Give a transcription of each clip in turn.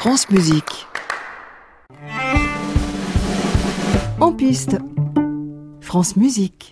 France Musique. En piste. France Musique.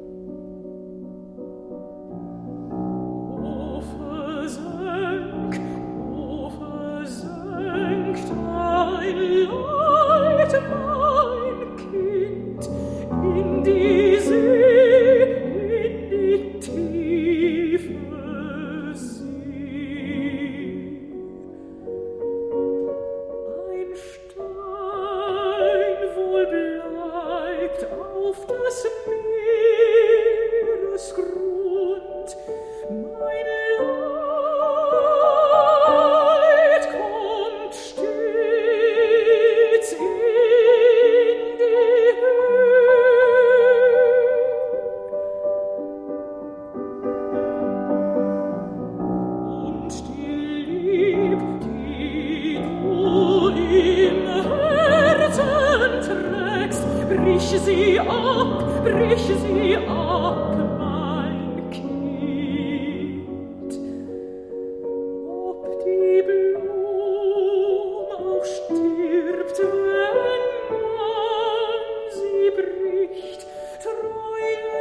Brich sie ab, mein Kind. Ob die Blum auch stirbt, wenn man sie bricht, treue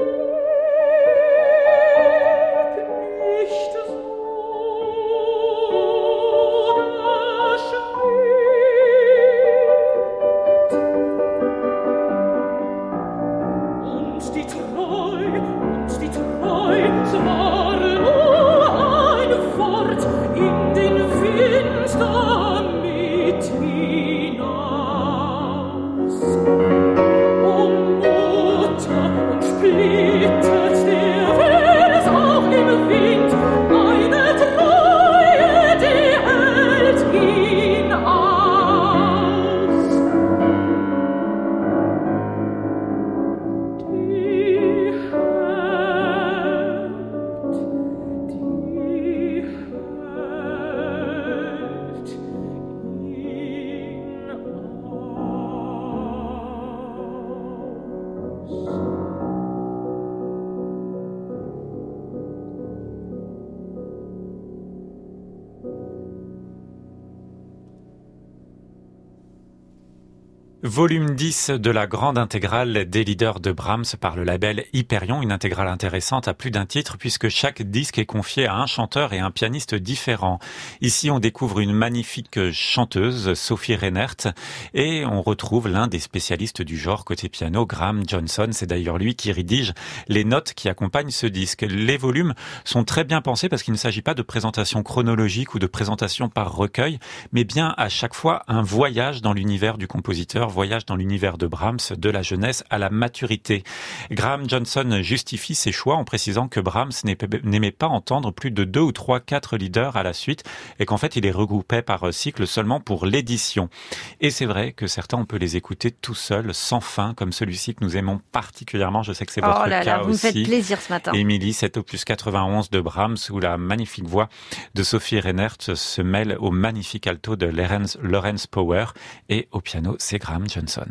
leb nicht so Volume 10 de la grande intégrale des leaders de Brahms par le label Hyperion, une intégrale intéressante à plus d'un titre puisque chaque disque est confié à un chanteur et un pianiste différent. Ici, on découvre une magnifique chanteuse, Sophie Reinert, et on retrouve l'un des spécialistes du genre côté piano, Graham Johnson. C'est d'ailleurs lui qui rédige les notes qui accompagnent ce disque. Les volumes sont très bien pensés parce qu'il ne s'agit pas de présentation chronologique ou de présentation par recueil, mais bien à chaque fois un voyage dans l'univers du compositeur, voyage dans l'univers de Brahms, de la jeunesse à la maturité. Graham Johnson justifie ses choix en précisant que Brahms n'aimait pas entendre plus de 2 ou 3, 4 leaders à la suite et qu'en fait il les regroupait par cycle seulement pour l'édition. Et c'est vrai que certains on peut les écouter tout seuls, sans fin, comme celui-ci que nous aimons particulièrement. Je sais que c'est votre cas vous aussi. Vous me faites plaisir ce matin. Émilie, cet opus 91 de Brahms où la magnifique voix de Sophie Reinert se mêle au magnifique alto de Lawrence Power et au piano c'est Graham Johnson.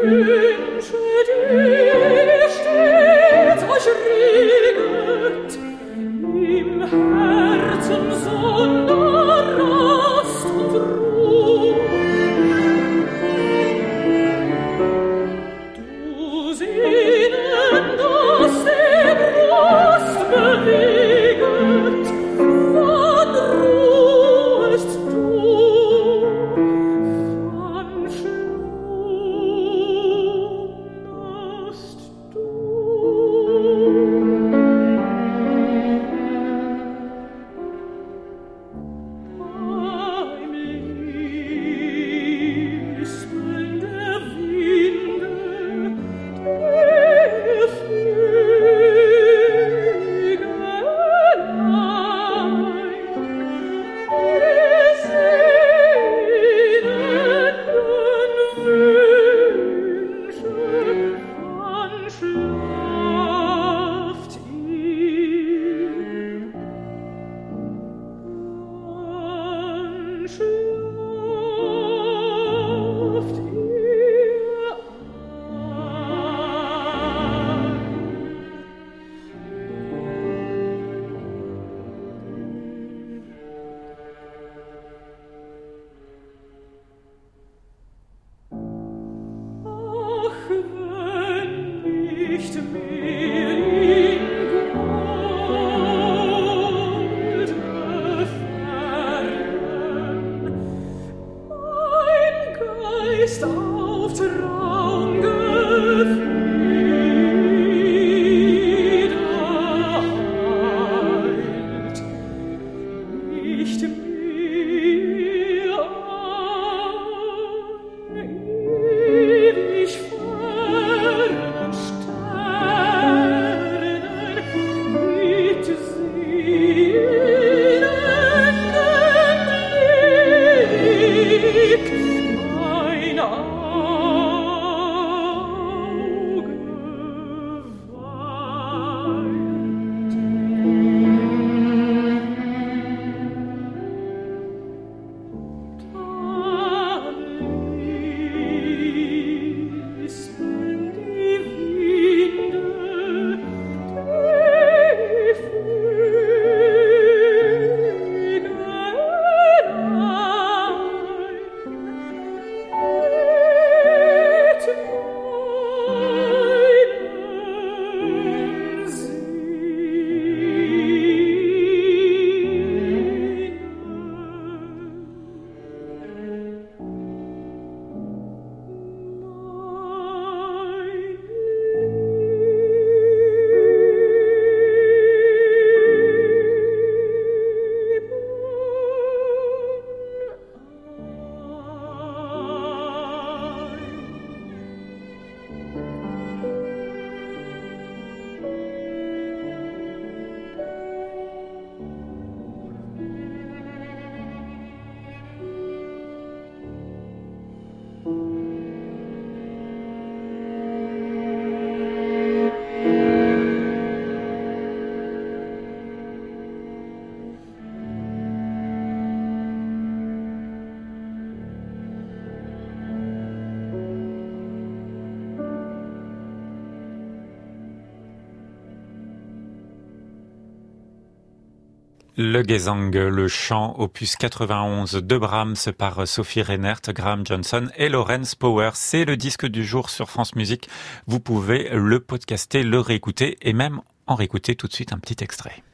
Le Gesang, le chant, opus 91 de Brahms par Sophie Reinert, Graham Johnson et Lawrence Power. C'est le disque du jour sur France Musique. Vous pouvez le podcaster, le réécouter et même en réécouter tout de suite un petit extrait.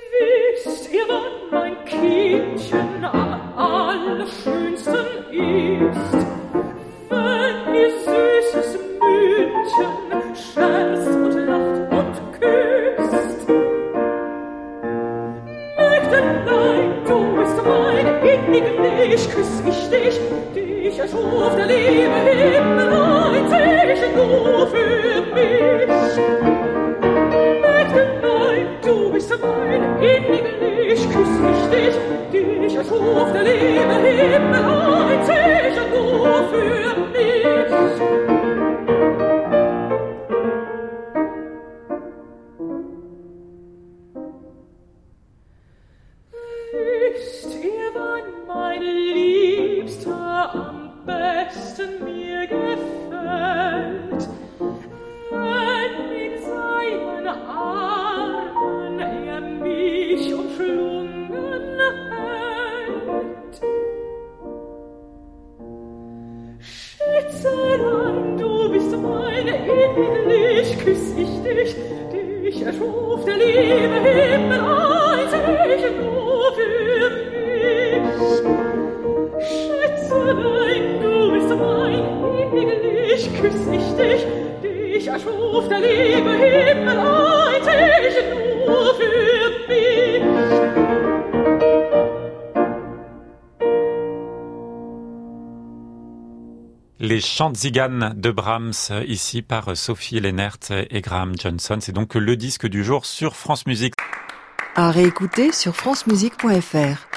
Wisst ihr, wann mein Kindchen am allerschönsten ist? Wenn ihr süßes Mündchen scherzt und lacht und küsst. Mägdelein, du bist mein Englisch, küss ich dich erschuf der liebe Himmel, ein Zeichen nur für mich. Mägdelein, du bist mein Englisch, küss ich dich erschuf der liebe Himmel, ein Zeichen nur für mich. Wisst ihr, wann mein Liebster am besten mir gefällt? Armen er mich umschlungen hält. Schätzelein, du bist mein, ewiglich küss ich dich, dich erschuf der liebe Himmel einzig nur für mich. Schätzelein, du bist mein, ewiglich küss ich dich, dich erschuf der liebe Himmel einzig nur für mich. Les Chants de Tziganes de Brahms, ici par Sophie Lennert et Graham Johnson. C'est donc le disque du jour sur France Musique. À réécouter sur francemusique.fr.